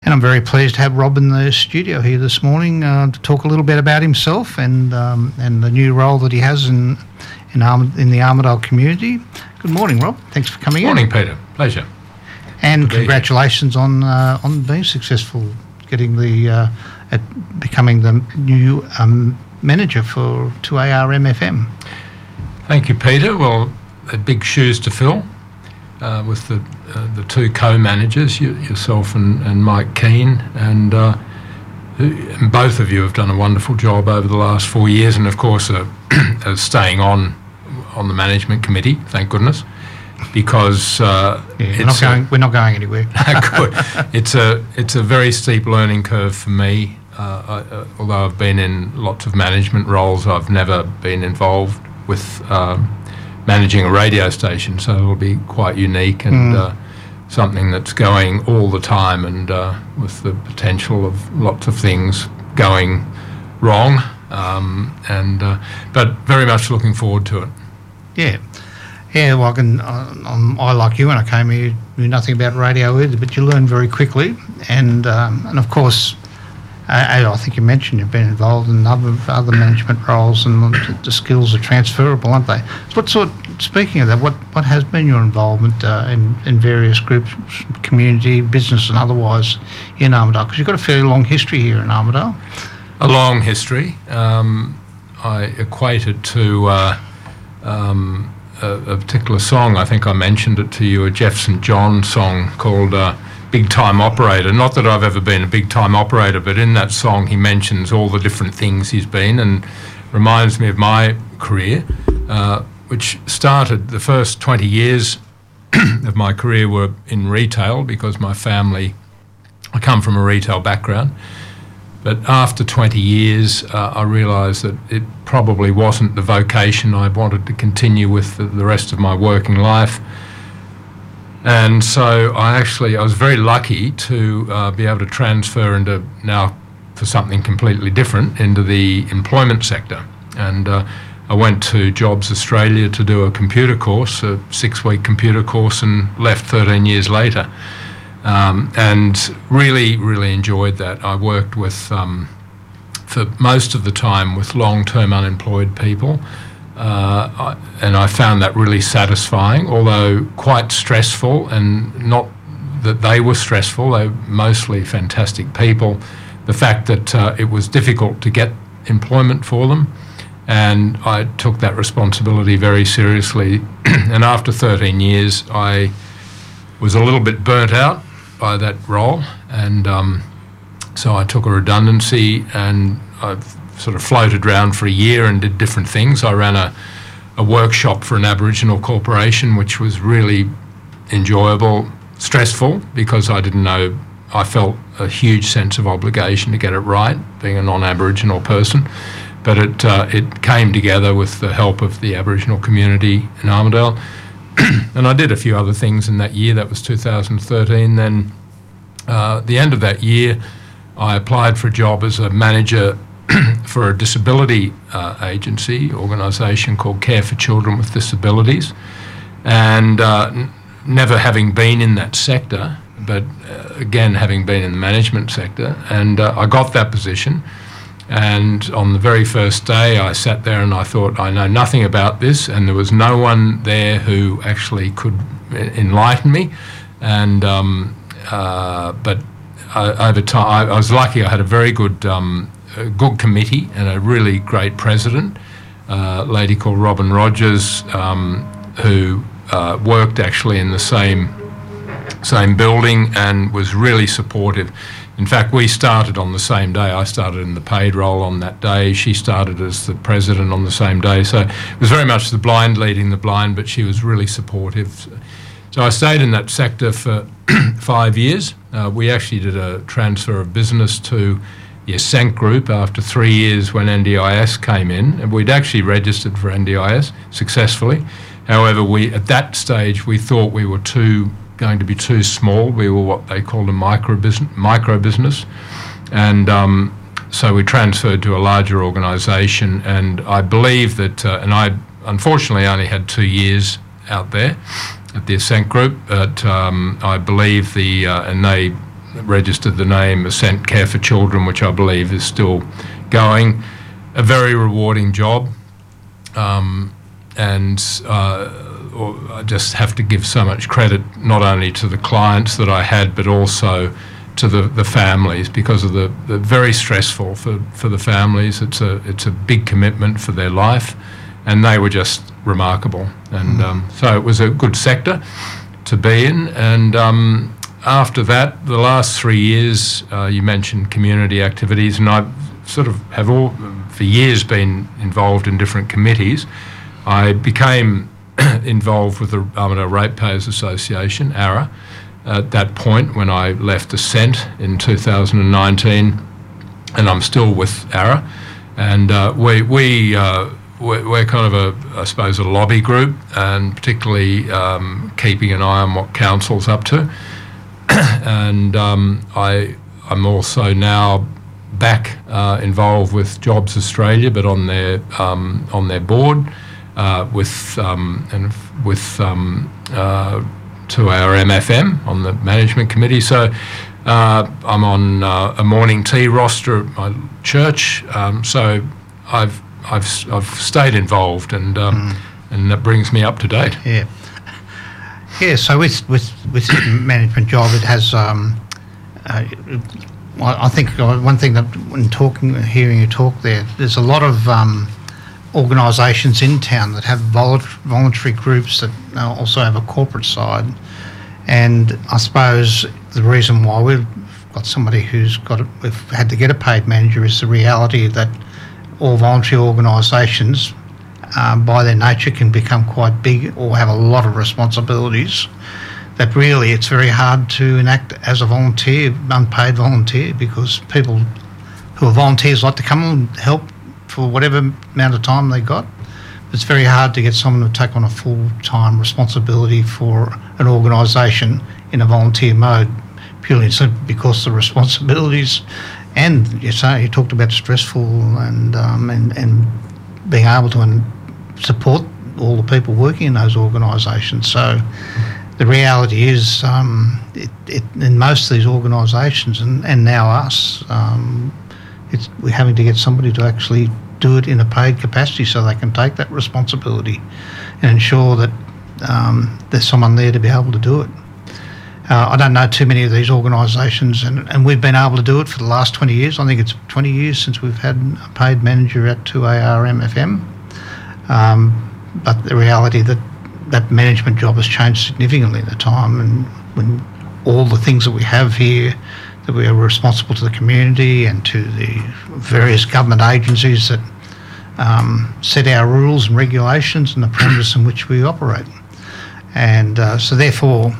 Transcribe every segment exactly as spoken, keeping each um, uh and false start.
And I'm very pleased to have Rob in the studio here this morning uh, to talk a little bit about himself and um, and the new role that he has in in, Arm- in the Armidale community. Good morning, Rob. Thanks for coming morning, in. Morning, Peter. Pleasure. And congratulations on uh, on being successful, getting the uh, at becoming the new um, manager for two A R M F M. Thank you, Peter. Well, they're big shoes to fill uh, with the uh, the two co-managers, you, yourself and, and Mike Keane, and, uh, who, and both of you have done a wonderful job over the last four years, and of course uh, are staying on on the management committee. Thank goodness, because uh, yeah, we're not going. A, we're not going anywhere. Good. It's a it's a very steep learning curve for me. Uh, I, uh, although I've been in lots of management roles, I've never been involved with uh, managing a radio station, so it'll be quite unique and mm. uh, something that's going all the time, and uh, with the potential of lots of things going wrong. Um, and uh, but very much looking forward to it. Yeah, yeah. Well, I can. Uh, um, I like you when I came here, knew nothing about radio either, but you learn very quickly, and um, and of course. I, I think you mentioned you've been involved in other other management roles, and the, the skills are transferable, aren't they? So what sort? Speaking of that, what, what has been your involvement uh, in in various groups, community, business, and otherwise in Armidale? Because you've got a fairly long history here in Armidale. A long history. Um, I equate it to uh, um, a, a particular song. I think I mentioned it to you, a Jeff Saint John song called. Uh, Big time operator. Not that I've ever been a big time operator, but in that song he mentions all the different things he's been, and reminds me of my career, uh, which started the first twenty years of my career were in retail, because my family, I come from a retail background. But after twenty years, uh, I realised that it probably wasn't the vocation I wanted to continue with the, the rest of my working life. And so I actually, I was very lucky to uh, be able to transfer into now for something completely different into the employment sector. And uh, I went to Jobs Australia to do a computer course, a six-week computer course, and left thirteen years later. Um, and really, really enjoyed that. I worked with, um, for most of the time, with long-term unemployed people. Uh, and I found that really satisfying, although quite stressful, and not that they were stressful, they were mostly fantastic people. The fact that uh, it was difficult to get employment for them, and I took that responsibility very seriously. And after thirteen years, I was a little bit burnt out by that role, and um, so I took a redundancy, and I've sort of floated around for a year and did different things. I ran a, a workshop for an Aboriginal corporation, which was really enjoyable, stressful, because I didn't know, I felt a huge sense of obligation to get it right, being a non-Aboriginal person. But it uh, it came together with the help of the Aboriginal community in Armidale. And I did a few other things in that year. That was two thousand thirteen. Then uh, at the end of that year, I applied for a job as a manager for a disability uh, agency, organisation called Care for Children with Disabilities. And uh, n- never having been in that sector, but uh, again, having been in the management sector. And uh, I got that position. And on the very first day, I sat there and I thought, I know nothing about this, and there was no one there who actually could enlighten me. And um, uh, but uh, over time, I, I was lucky. I had a very good, um, a good committee and a really great president, uh, a lady called Robin Rogers, um, who uh, worked actually in the same same building and was really supportive. In fact, we started on the same day. I started in the paid role on that day. She started as the president on the same day. So it was very much the blind leading the blind, but she was really supportive. So I stayed in that sector for five years. Uh, we actually did a transfer of business to the Ascent Group after three years when N D I S came in. And we'd actually registered for N D I S successfully. However, we at that stage, we thought we were too going to be too small. We were what they called a micro business, micro business. And um, so we transferred to a larger organisation. And I believe that, uh, and I unfortunately only had two years out there at the Ascent Group, but um, I believe the, uh, and they registered the name Ascent Care for Children, which I believe is still going. A very rewarding job, um, and uh, I just have to give so much credit not only to the clients that I had, but also to the, the families, because of the, the very stressful for, for the families. It's a it's a big commitment for their life, and they were just remarkable. And um, so it was a good sector to be in. And um, after that, the last three years, uh, you mentioned community activities, and I sort of have all for years been involved in different committees. I became involved with the Armidale Ratepayers Association, A R A, at that point when I left Ascent in two thousand nineteen, and I'm still with A R A. And uh, we, we, uh, we're, we're kind of a, I suppose, a lobby group, and particularly um, keeping an eye on what council's up to. And um, I, I'm also now back uh, involved with Jobs Australia, but on their um, on their board, uh, with um, and with um, uh, to our M F M on the management committee. So uh, I'm on uh, a morning tea roster at my church. Um, so I've I've I've stayed involved, and um, mm. and that brings me up to date. Yeah. Yeah. So with with with this management job, it has. Um, uh, I think one thing that when talking, hearing you talk there, there's a lot of um, organisations in town that have voluntary groups that also have a corporate side. And I suppose the reason why we've got somebody who's got, a, we've had to get a paid manager is the reality that all voluntary organisations, um, by their nature, can become quite big or have a lot of responsibilities. That really it's very hard to enact as a volunteer, unpaid volunteer, because people who are volunteers like to come and help for whatever amount of time they got. It's very hard to get someone to take on a full-time responsibility for an organisation in a volunteer mode, purely because the responsibilities, and you say you talked about stressful and um, and, and being able to support all the people working in those organisations. So the reality is, um, it, it, in most of these organisations, and, and now us, um, it's, we're having to get somebody to actually do it in a paid capacity so they can take that responsibility and ensure that um, there's someone there to be able to do it. Uh, I don't know too many of these organisations, and, and we've been able to do it for the last twenty years. I think it's twenty years since we've had a paid manager at two A R M F M. Um, but the reality that that management job has changed significantly in the time, and when all the things that we have here, that we are responsible to the community and to the various government agencies that um, set our rules and regulations and the parameters in which we operate. And uh, so therefore,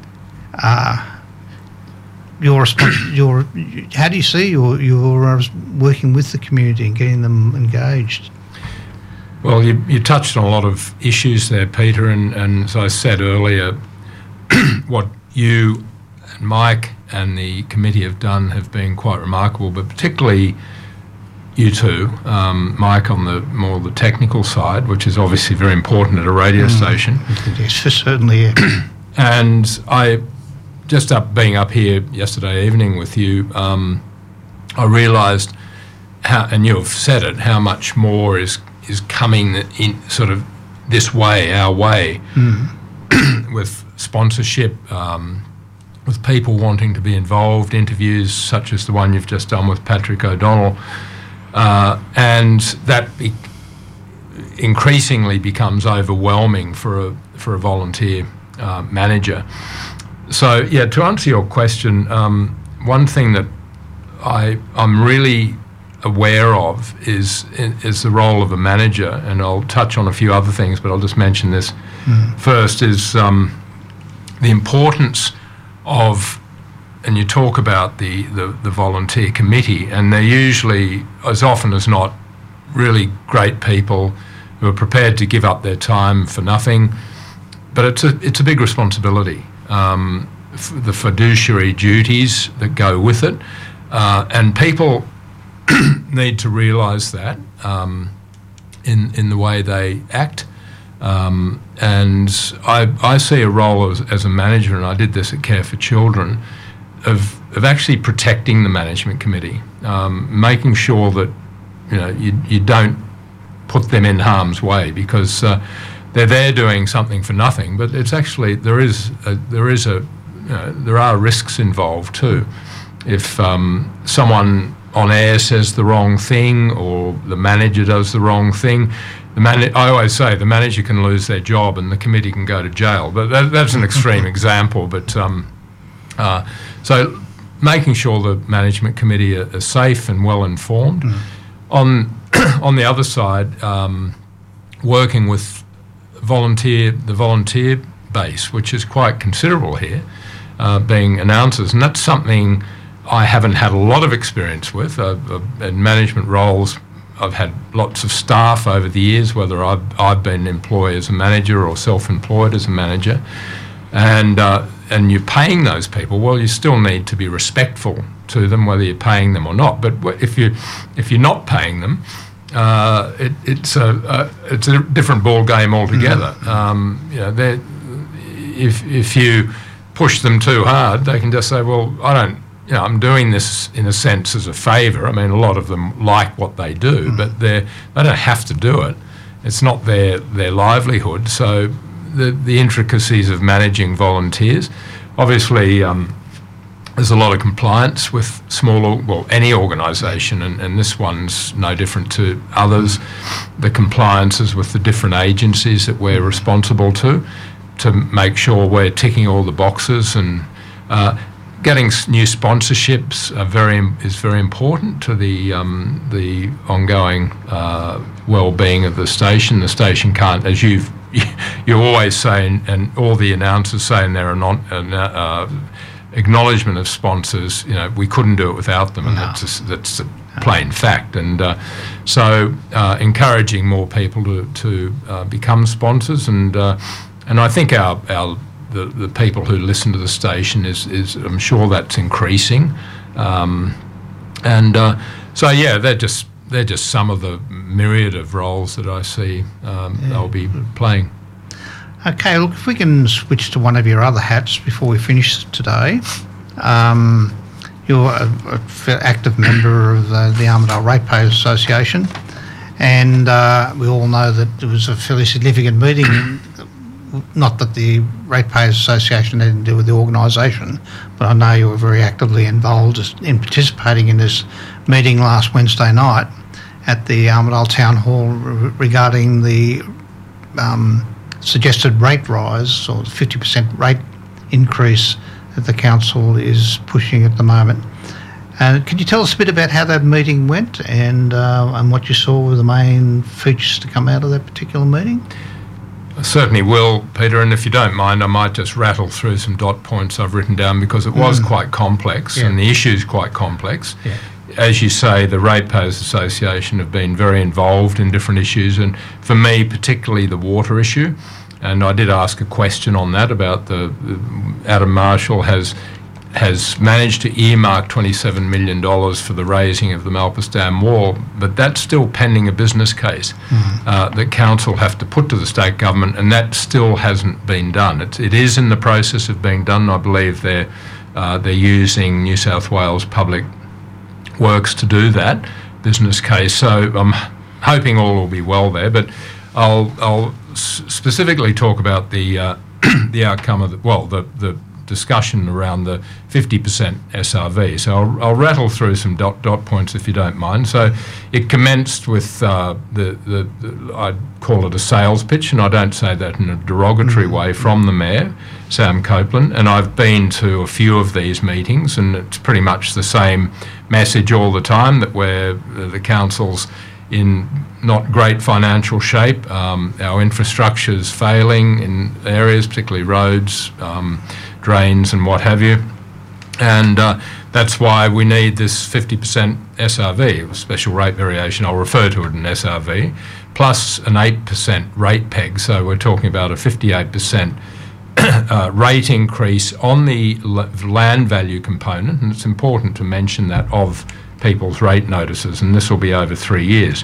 uh, your, respons- your how do you see your, your working with the community and getting them engaged? Well, you, you touched on a lot of issues there, Peter, and, and as I said earlier, what you and Mike and the committee have done have been quite remarkable, but particularly you two, um, Mike on the more the technical side, which is obviously very important at a radio mm. station. Yes, certainly. Yeah. And I, just up being up here yesterday evening with you, um, I realised how, and you have said it, how much more is is coming in sort of this way, our way, mm. with sponsorship, um, with people wanting to be involved, interviews such as the one you've just done with Patrick O'Donnell, uh, and that be- increasingly becomes overwhelming for a for a volunteer uh, manager. So, yeah, to answer your question, um, one thing that I I'm really aware of is is the role of a manager, and I'll touch on a few other things, but I'll just mention this mm. first, is um, the importance of, and you talk about the, the, the volunteer committee, and they're usually, as often as not, really great people who are prepared to give up their time for nothing, but it's a, it's a big responsibility, um, f- the fiduciary duties that go with it, uh, and people need to realise that um, in in the way they act, um, and I I see a role as, as a manager, and I did this at Care for Children, of of actually protecting the management committee, um, making sure that you know you, you don't put them in harm's way, because uh, they're there doing something for nothing. But it's actually there is a, there is a you know, there are risks involved too. If um, someone on air says the wrong thing, or the manager does the wrong thing, the man- I always say the manager can lose their job and the committee can go to jail. But that, that's an extreme example. But um, uh, so making sure the management committee are, are safe and well informed. Mm. On on the other side, um, working with volunteer the volunteer base, which is quite considerable here, uh, being announcers, and that's something I haven't had a lot of experience with. Uh, uh, in management roles, I've had lots of staff over the years, whether I've, I've been employed as a manager or self-employed as a manager, and uh, and you're paying those people. Well, you still need to be respectful to them, whether you're paying them or not. But if you if you're not paying them, uh, it, it's a, a it's a different ball game altogether. Mm-hmm. Um, you know, they're- if if you push them too hard, they can just say, "Well, I don't." You know, I'm doing this in a sense as a favour. I mean, a lot of them like what they do, mm. but they they don't have to do it. It's not their their livelihood. So the the intricacies of managing volunteers, obviously, um, there's a lot of compliance with small, well, any organisation, and, and this one's no different to others. The compliances with the different agencies that we're responsible to, to make sure we're ticking all the boxes, and uh, getting new sponsorships are very is very important to the um, the ongoing uh, well-being of the station. The station can't, as you've you always say, and, and all the announcers say in their anon, uh, acknowledgement of sponsors, you know, we couldn't do it without them, and no. that's a, that's a plain fact. And uh, so, uh, encouraging more people to to uh, become sponsors, and uh, and I think our our The, the people who listen to the station is, is I'm sure that's increasing, um, and uh, so yeah, they're just they're just some of the myriad of roles that I see um, yeah. they'll be playing. Okay, look, if we can switch to one of your other hats before we finish today. Um, you're a, a active member of the, the Armidale Ratepayers Association, and uh, we all know that it was a fairly significant meeting. Not that the Ratepayers Association had to do with the organisation, but I know you were very actively involved in participating in this meeting last Wednesday night at the Armidale Town Hall re- regarding the um, suggested rate rise, or the fifty percent rate increase that the council is pushing at the moment. Uh, could you tell us a bit about how that meeting went, and uh, and what you saw were the main features to come out of that particular meeting? I certainly will, Peter, and if you don't mind, I might just rattle through some dot points I've written down, because it was mm. quite complex, yeah. and the issue is quite complex. Yeah. As you say, the Ratepayers Association have been very involved in different issues, and for me, particularly the water issue. And I did ask a question on that about the, the Adam Marshall has has managed to earmark twenty-seven million dollars for the raising of the Malpas Dam wall, but that's still pending a business case mm-hmm. uh, that council have to put to the state government, and that still hasn't been done. It's, it is in the process of being done. I believe they're uh, they're using New South Wales Public Works to do that business case. So I'm hoping all will be well there. But I'll I'll s- specifically talk about the uh, the outcome of the, well the the. discussion around the fifty percent S R V. So I'll, I'll rattle through some dot dot points if you don't mind. So it commenced with uh, the, the, the, I'd call it a sales pitch, and I don't say that in a derogatory way, from the Mayor, Sam Copeland, and I've been to a few of these meetings, and it's pretty much the same message all the time, that we're, uh, the council's in not great financial shape. Um, our infrastructure's failing in areas, particularly roads, um, drains and what have you, and uh, that's why we need this fifty percent S R V, special rate variation. I'll refer to it in S R V, plus an eight percent rate peg. So we're talking about a fifty-eight percent uh, rate increase on the l- land value component, and it's important to mention that, of people's rate notices, and this will be over three years.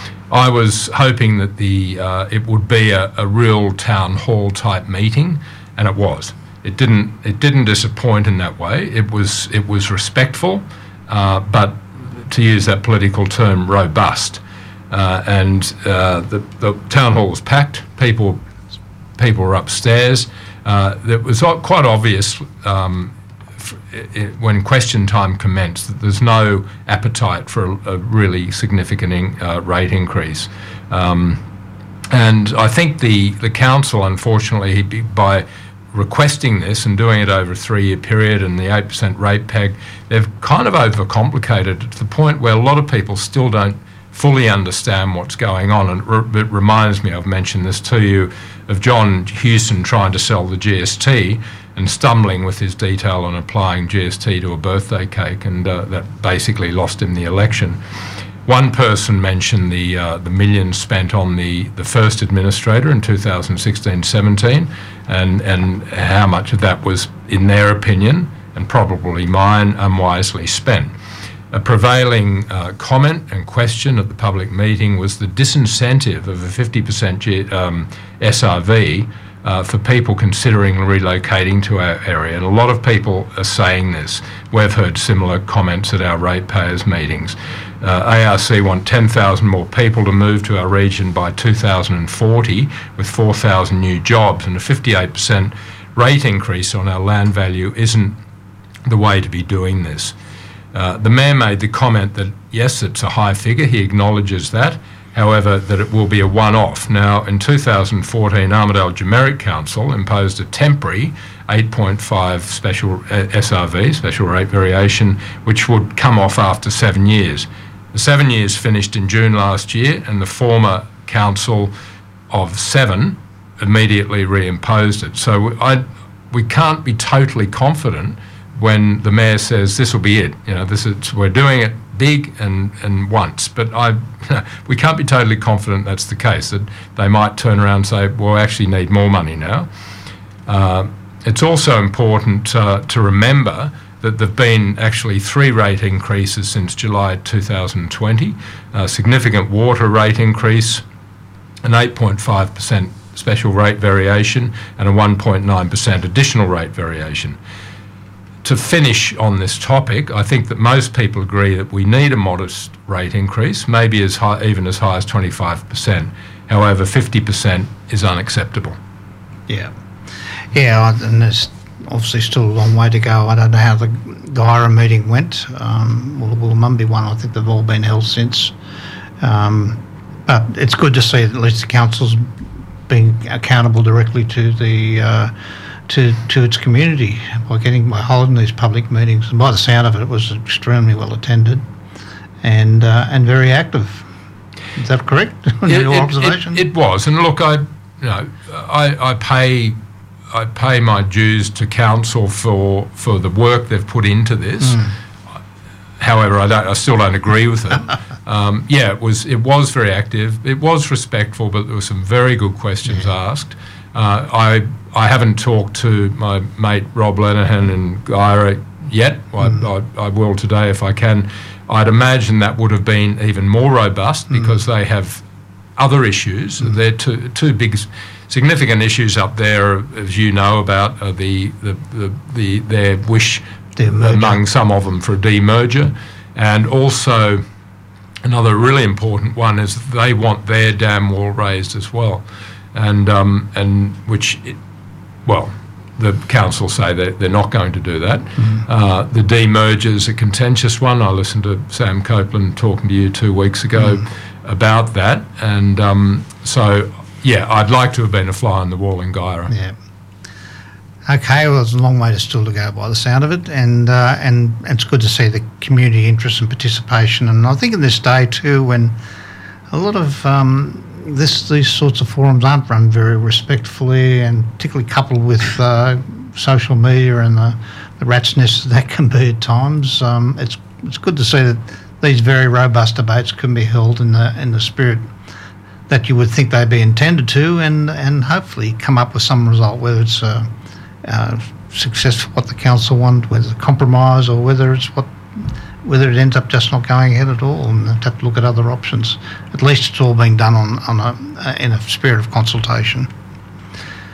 I was hoping that the uh, it would be a, a real town hall type meeting, and it was. it didn't it didn't disappoint in that way. It was it was respectful, uh, but to use that political term, robust. Uh, and uh, the, the town hall was packed. People people were upstairs. Uh, it was quite obvious um, f- it, when question time commenced that there's no appetite for a, a really significant in, uh, rate increase. Um, and I think the, the council, unfortunately, by requesting this and doing it over a three-year period and the eight percent rate peg, they've kind of overcomplicated it to the point where a lot of people still don't fully understand what's going on. And it, re- it reminds me, I've mentioned this to you, of John Hewson trying to sell the G S T and stumbling with his detail on applying G S T to a birthday cake, and uh, that basically lost him the election. One person mentioned the uh, the millions spent on the, the first administrator in two thousand sixteen seventeen, and, and how much of that was, in their opinion, and probably mine, unwisely spent. A prevailing uh, comment and question at the public meeting was the disincentive of a fifty percent G, um, S R V uh, for people considering relocating to our area. And a lot of people are saying this. We've heard similar comments at our ratepayers meetings. Uh, A R C want ten thousand more people to move to our region by two thousand forty with four thousand new jobs, and a fifty-eight percent rate increase on our land value isn't the way to be doing this. Uh, the Mayor made the comment that, yes, it's a high figure, he acknowledges that, however, that it will be a one-off. Now, in two thousand fourteen, Armidale Generic Council imposed a temporary eight point five special uh, S R V, special rate variation, which would come off after seven years. The seven years finished in June last year, and the former council of seven immediately reimposed it. So I, we can't be totally confident when the Mayor says this will be it. You know, this is, we're doing it big and, and once. But I, we can't be totally confident that's the case, that they might turn around and say, well, we actually need more money now. Uh, it's also important uh, to remember that there have been actually three rate increases since July two thousand twenty, a significant water rate increase, an eight point five percent special rate variation, and a one point nine percent additional rate variation. To finish on this topic, I think that most people agree that we need a modest rate increase, maybe as high, even as high as twenty-five percent. However, fifty percent is unacceptable. Yeah. Yeah, and there's obviously still a long way to go. I don't know how the Guyra meeting went. Um, well, the Wollumumby one, I think they've all been held since. Um, but it's good to see that at least the council's being accountable directly to the uh, to to its community by getting by holding these public meetings. And by the sound of it, it was extremely well attended and uh, and very active. Is that correct? It, Your it, observation? It, it was, and look, I you know I, I pay. I pay my dues to council for for the work they've put into this. Mm. However, I don't. I still don't agree with it. um, yeah, it was it was very active. It was respectful, but there were some very good questions yeah. asked. Uh, I I haven't talked to my mate Rob Lenihan and Guyra yet. Mm. I, I I will today if I can. I'd imagine that would have been even more robust mm. because they have other issues. Mm. They're two two big. Significant issues up there, as you know about, are the, the, the, the their wish demerger. Among some of them for a demerger, and also another really important one is they want their dam wall raised as well, and um, and which, it, well, the council say that they're not going to do that. Mm-hmm. Uh, the demerger is a contentious one. I listened to Sam Copeland talking to you two weeks ago mm. about that, and um, so. Yeah, I'd like to have been a fly on the wall in Guyra. Yeah. Okay, well, there's a long way to still to go by the sound of it, and uh, and it's good to see the community interest and participation. And I think in this day too, when a lot of um, this these sorts of forums aren't run very respectfully, and particularly coupled with uh, social media and the, the rat's nest that can be at times, um, it's it's good to see that these very robust debates can be held in the in the spirit that you would think they'd be intended to, and, and hopefully come up with some result, whether it's a, a success for what the council want, whether it's a compromise, or whether it's what, whether it ends up just not going ahead at all, and have to look at other options. At least it's all being done on, on a, in a spirit of consultation.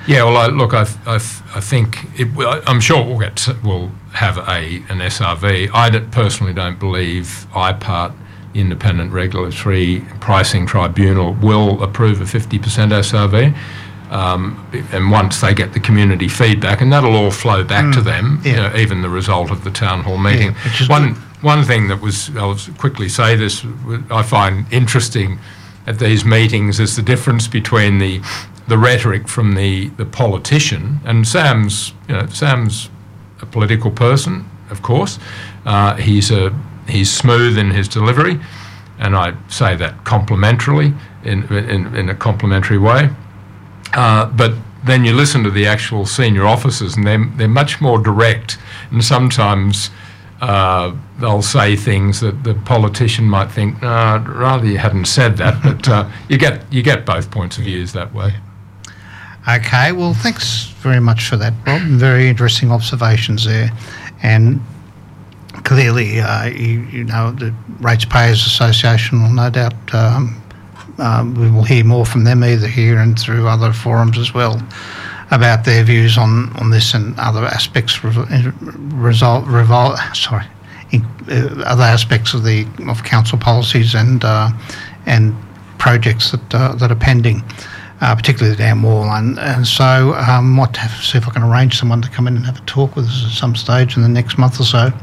Yeah, well, I, look, I, I, I think it, I'm sure we'll get we'll have a an S R V. I don't, personally don't believe I P A R T, the Independent Regulatory Pricing Tribunal, will approve a fifty percent S R V. Um, and once they get the community feedback, and that'll all flow back mm, to them, yeah. you know, even the result of the town hall meeting. Yeah, which is one good. One thing that was, I'll quickly say this, I find interesting at these meetings is the difference between the the rhetoric from the, the politician, and Sam's, you know, Sam's a political person, of course. Uh, he's a he's smooth in his delivery, and I say that complimentarily, in in, in a complimentary way. Uh, but then you listen to the actual senior officers, and they're they're much more direct, and sometimes uh, they'll say things that the politician might think, no, I'd rather you hadn't said that. But uh, you get you get both points of views that way. Okay, well, thanks very much for that, Rob. Very interesting observations there. And clearly, uh, you, you know, the Ratepayers Association will no doubt, um, um, we will hear more from them either here and through other forums as well about their views on, on this and other aspects, result, revol, sorry, in, uh, other aspects of the of council policies and uh, and projects that uh, that are pending. Uh, particularly the dam wall, and, and so I um, might have to see if I can arrange someone to come in and have a talk with us at some stage in the next month or so.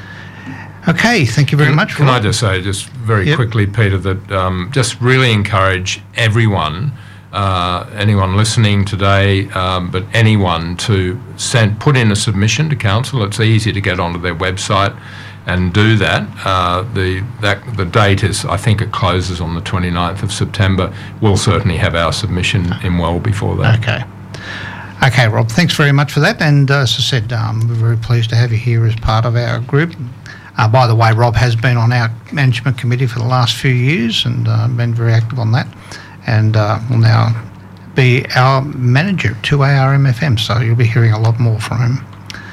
Okay, thank you very can, much. Can Rob. I just say, just very yep. quickly, Peter, that um, just really encourage everyone, uh, anyone listening today, um, but anyone to send, put in a submission to council. It's easy to get onto their website and do that. Uh, the that the date is, I think it closes on the twenty-ninth of September. We'll certainly have our submission in well before that. Okay. Okay, Rob, thanks very much for that. And uh, as I said, um, we're very pleased to have you here as part of our group. Uh, by the way, Rob has been on our management committee for the last few years and uh, been very active on that, and uh, will now be our manager at two A R M F M, so you'll be hearing a lot more from him